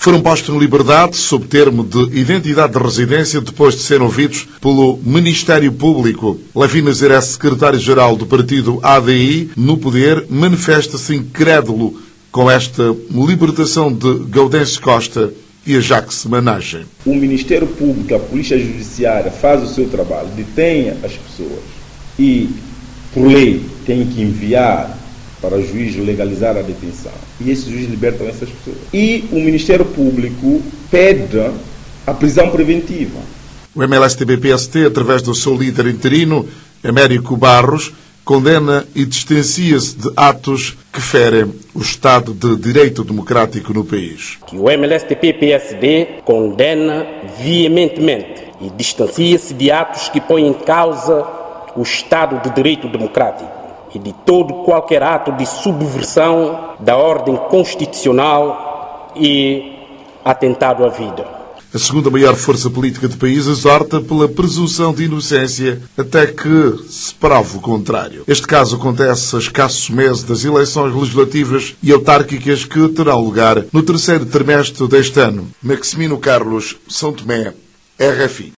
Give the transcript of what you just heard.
foram postos em liberdade sob termo de identidade de residência depois de serem ouvidos pelo Ministério Público. Lavina Ziré, secretário-geral do partido ADI, no poder, manifesta-se incrédulo com esta libertação de Gaudêncio Costa e a Jacques Managem. O Ministério Público, a Polícia Judiciária faz o seu trabalho, detém as pessoas e, por lei, tem que enviar para o juiz legalizar a detenção. E esses juízes libertam essas pessoas. E o Ministério Público pede a prisão preventiva. O MLSTB-PST, através do seu líder interino, Américo Barros, condena e distancia-se de atos que ferem o Estado de Direito Democrático no país. O MLSTB-PSD condena veementemente e distancia-se de atos que põem em causa o Estado de Direito Democrático e de todo qualquer ato de subversão da ordem constitucional e atentado à vida. A segunda maior força política do país exorta pela presunção de inocência até que se prove o contrário. Este caso acontece a escassos meses das eleições legislativas e autárquicas que terão lugar no terceiro trimestre deste ano. Maximino Carlos, São Tomé, RFI.